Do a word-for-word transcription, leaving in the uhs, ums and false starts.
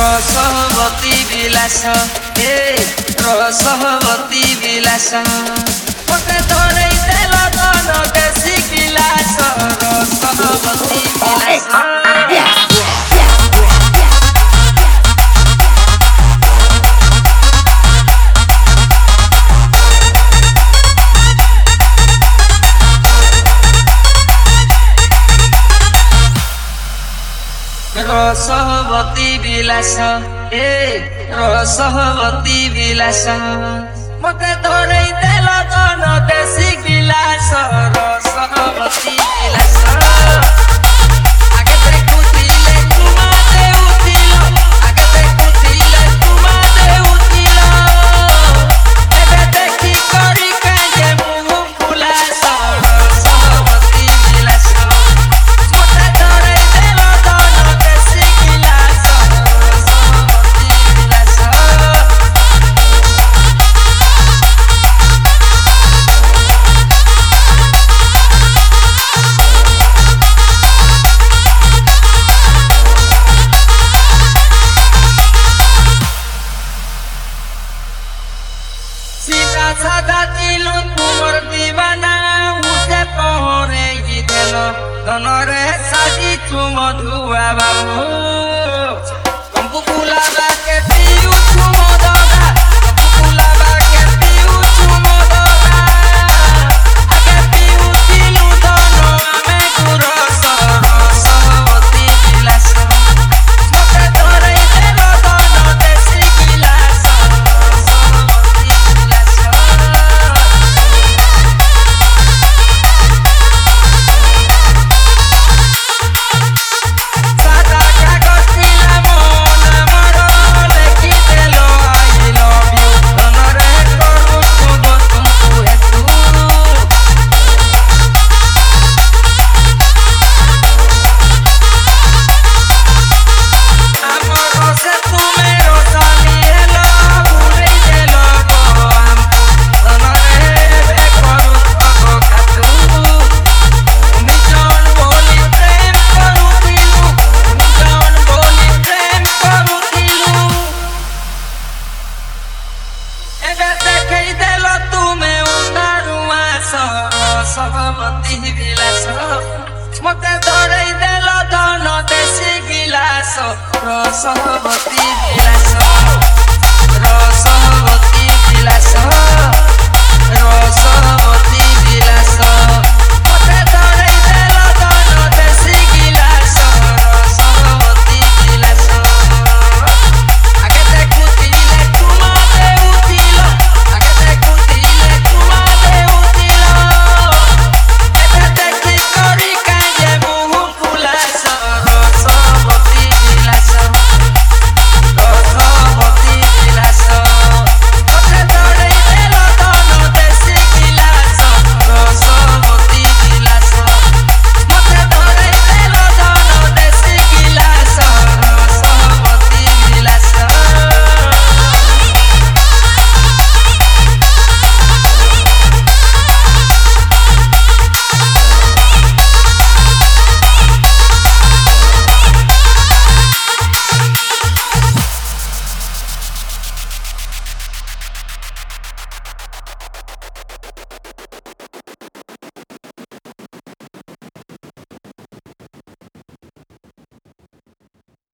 रसवती विलास हे रसवती विलास मते धरै देल धन देशी गिलास रसवती विलास रसवती विलास हे रसवती विलास मते धरै देल धन देशी गिलास रसवती विलास आगे देखुथिले तुमा दे उथिलो आगे देखुथिले तुमा दे उथिलो एबे देखि करी काजे मुह फुलास रसवती विलास मते धरै देल धन देशी गिलास रसवती विलास सीधा साधा दिलो तुमर दीवाना उसे पहरे गिदेलो धनरे साजी तुम धुआ बाबू कंपु बुलाबा के पिउ तुम दगा कंपु बुलाबा के पिउ तुम दगा आगे पिउ दिलु धन आमे गुरस रसवती विलास मते धरै देल धन देशी गिलास रसवती विलास सादा कागज दिला मन मोर लेखि देलो आई लव यू धनरे करू शुभ तुमको हेतु आमर से तुमे रोसानी हेलो भूलै देलो गो हमको धनरे बे करू तको खातु तुमी जौन बोली प्रेम करुथिलु तुमी जौन बोली प्रेम करुथिलु एबे देखै देल तुमे उन्धारुआ रसवती विलास मते धरै देल धन देशी गिलास रसवती विलास